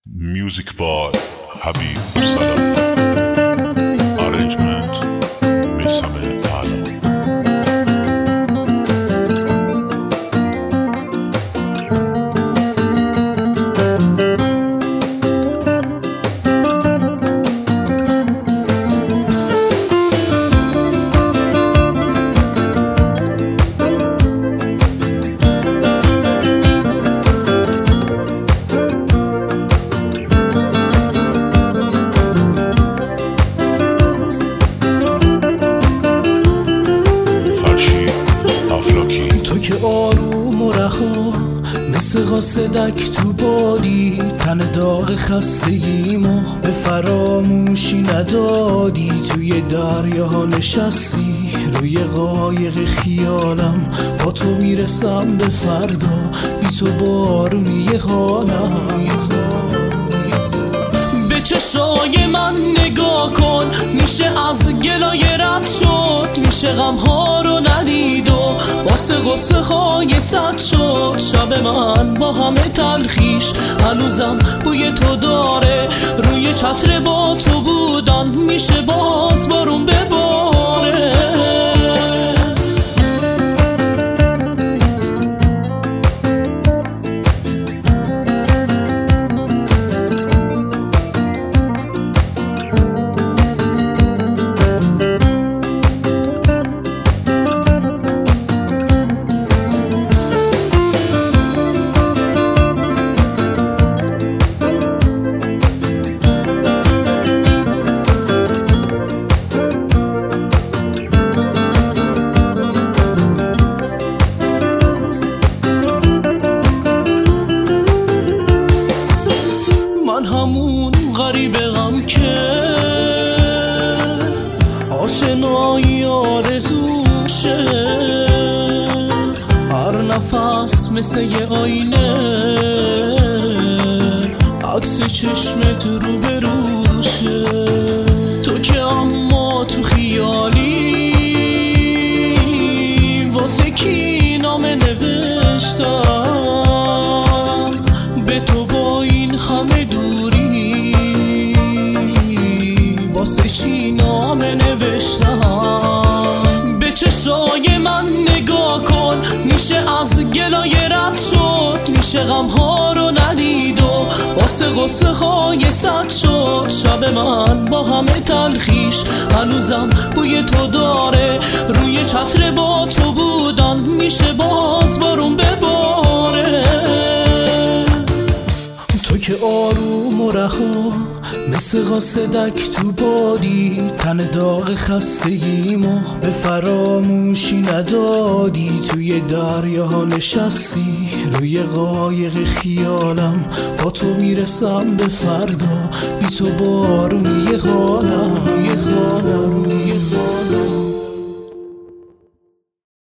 Music by Habib Salam. Arrangement Mesame Alam. تو که آروم و رها مثل قاصدک تو بادی، تن داغ خستگیمو به فراموشی ندادی. توی دریاها نشستی روی قایق خیالم، با تو میرسم به فردا، بی تو بارونی حالم. به چشای من نگاه کن، میشه از گلایه رد شد، میشه غمها رو ندید و واسه غصه های صد شد. شب من با همه تلخیش هنوزم بوی تو داره، روی چتر با تو بودم، میشه باز بارون بباره. همون غریب غم که آشنایی آرزوشه، هر نفس مثل یه آینه، عکس چشمت رو بروشه. تو که اما تو خیالی واسه کی نامه نوشتم، به تو با این همه دوری واسه چی نامه نوشتم. به چشای من نگاه کن، میشه از گلایه رد شد، میشه غمها رو ندید و واسه غصه های صد شد. شب من با همه تلخیش هنوزم بوی تو داره، روی چتر با تو بودم، میشه باز بارون بباره. تو که آروم و رها مثل قاصدک تو بادی، تن داغ خستگیمو به فراموشی ندادی. توی دریاها نشستی روی قایق خیالم، با تو میرسم به فردا، بی تو بارونی حالم.